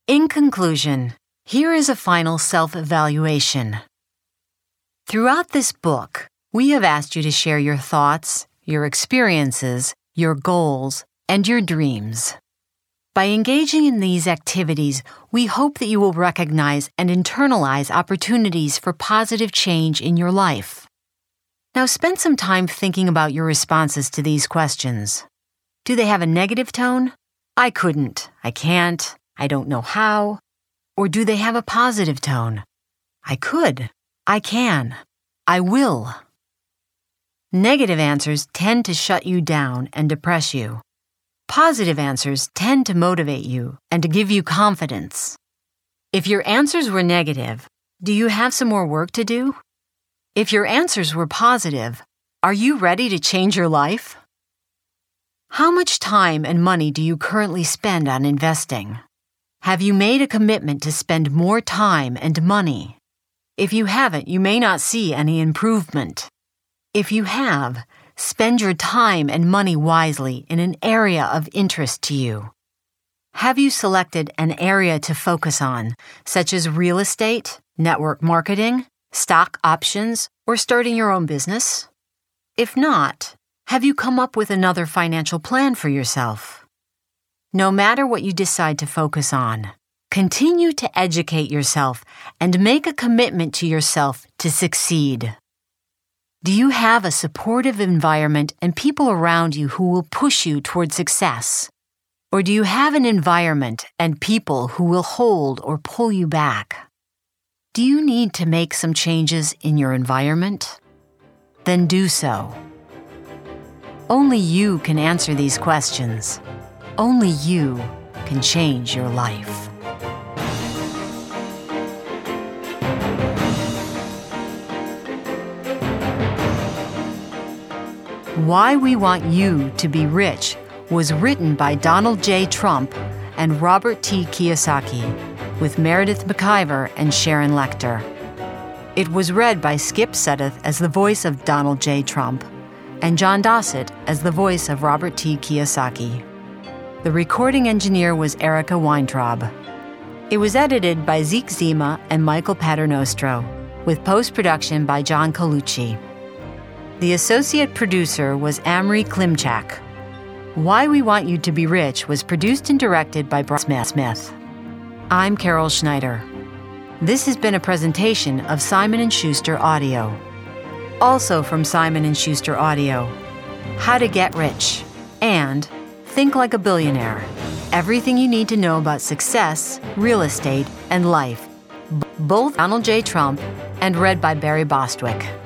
In conclusion, here is a final self-evaluation. Throughout this book, we have asked you to share your thoughts, your experiences, your goals, and your dreams. By engaging in these activities, we hope that you will recognize and internalize opportunities for positive change in your life. Now spend some time thinking about your responses to these questions. Do they have a negative tone? I couldn't, I can't, I don't know how. Or do they have a positive tone? I could, I can, I will. Negative answers tend to shut you down and depress you. Positive answers tend to motivate you and to give you confidence. If your answers were negative, do you have some more work to do? If your answers were positive, are you ready to change your life? How much time and money do you currently spend on investing? Have you made a commitment to spend more time and money? If you haven't, you may not see any improvement. If you have, spend your time and money wisely in an area of interest to you. Have you selected an area to focus on, such as real estate, network marketing, stock options, or starting your own business? If not, have you come up with another financial plan for yourself? No matter what you decide to focus on, continue to educate yourself and make a commitment to yourself to succeed. Do you have a supportive environment and people around you who will push you toward success? Or do you have an environment and people who will hold or pull you back? Do you need to make some changes in your environment? Then do so. Only you can answer these questions. Only you can change your life. Why We Want You to Be Rich was written by Donald J. Trump and Robert T. Kiyosaki, with Meredith McIver and Sharon Lechter. It was read by Skip Sudduth as the voice of Donald J. Trump and John Dossett as the voice of Robert T. Kiyosaki. The recording engineer was Erica Weintraub. It was edited by Zeke Zima and Michael Paternostro, with post-production by John Colucci. The associate producer was Amory Klimchak. Why We Want You to Be Rich was produced and directed by Brian Smith. I'm Carol Schneider. This has been a presentation of Simon & Schuster Audio. Also from Simon & Schuster Audio, How to Get Rich and Think Like a Billionaire. Everything you need to know about success, real estate, and life. Both Donald J. Trump and read by Barry Bostwick.